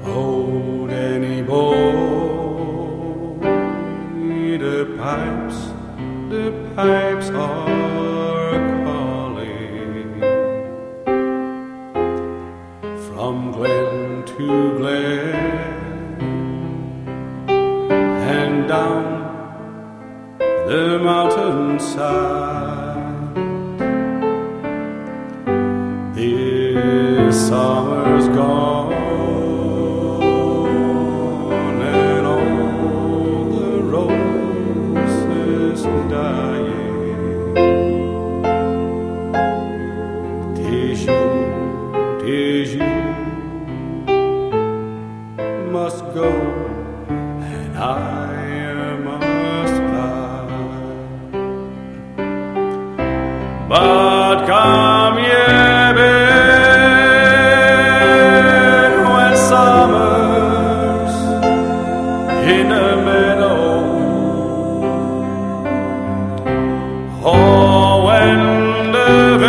Oh, Danny boy, the pipes are calling from glen to glen and down the mountainside. This summer's gone and all the roses dying. 'Tis you must go and I must fly. But come ye when summer's in the meadow, or when the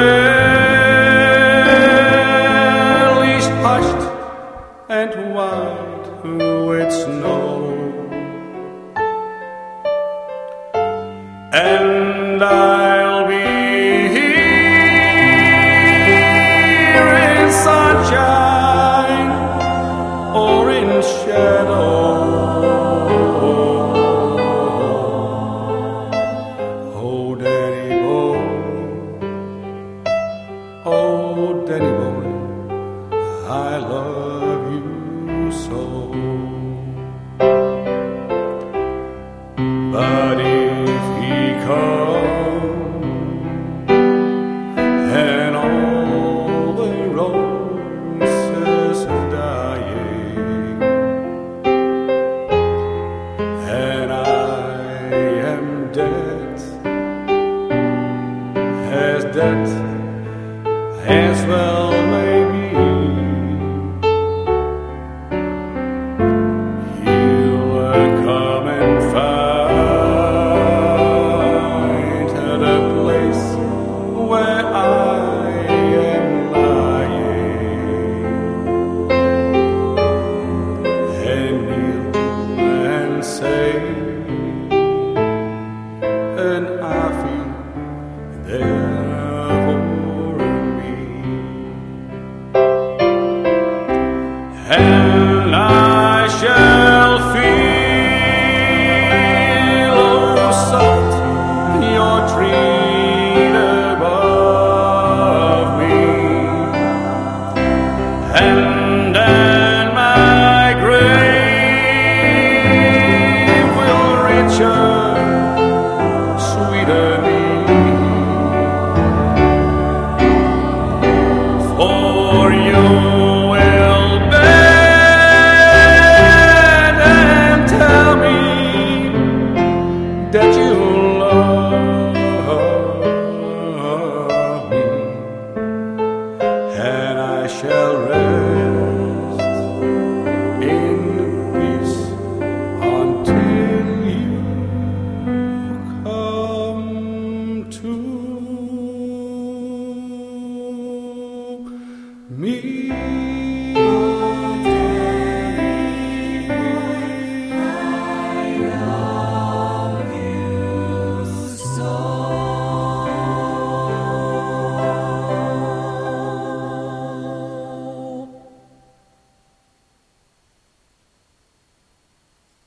valley's hushed and white with snow, and I'll be here in sunshine or in shadow. Oh, Danny boy, oh, Danny boy, I love you so. But if he comes and all the roses are dying, and I am dead as well may be, you'll come and find the place where I am lying, and kneel and say, and I feel there for me, and I